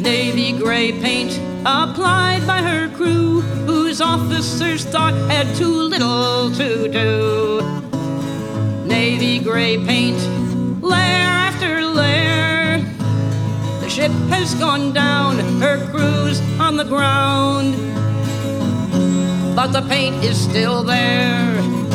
navy gray paint applied by her crew, whose officers thought had too little to do. Navy gray paint, layer after layer. The ship has gone down, her crew's on the ground, but the paint is still there.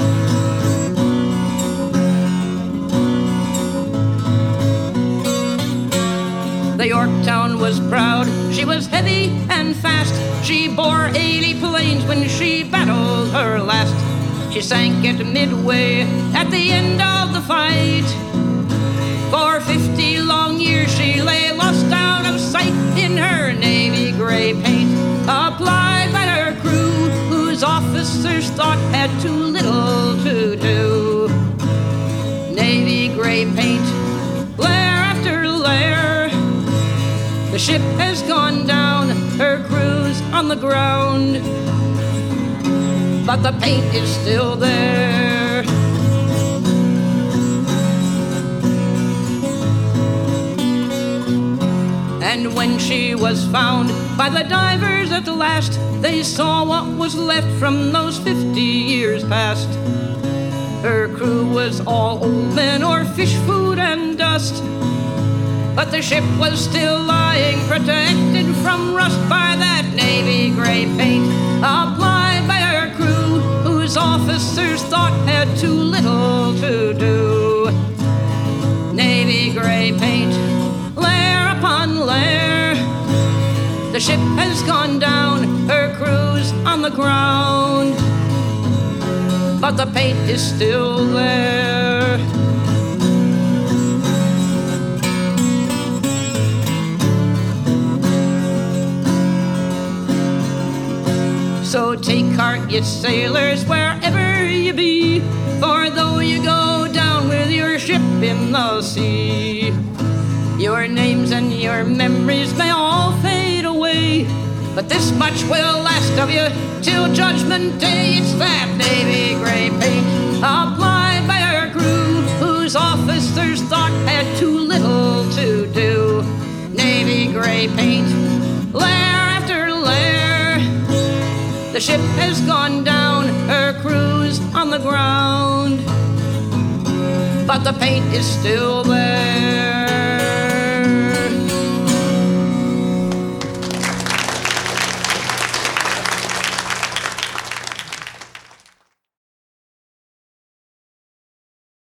The Yorktown was proud, she was heavy and fast. She bore 80 planes when she battled her last. She sank at midway at the end of the fight. For 50 long years she lay lost out of sight in her navy gray paint applied by her crew, whose officers thought had too little to do. Navy gray paint, layer after layer. The ship has gone down, her crew's on the ground, but the paint is still there. And when she was found by the divers at last, they saw what was left from those 50 years past. Her crew was all old men or fish food and dust, but the ship was still lying, protected from rust by that navy gray paint applied by her crew, whose officers thought had too little to do. Navy gray paint, layer upon layer. The ship has gone down, her crew's on the ground, but the paint is still there. So take heart, ye sailors, wherever you be, for though you go down with your ship in the sea, your names and your memories may all fade away, but this much will last of you till Judgment Day. It's that navy gray paint applied by her crew, whose officers thought had too little to do. Navy gray paint, layer after layer. The ship has gone down, her crew's on the ground, but the paint is still there.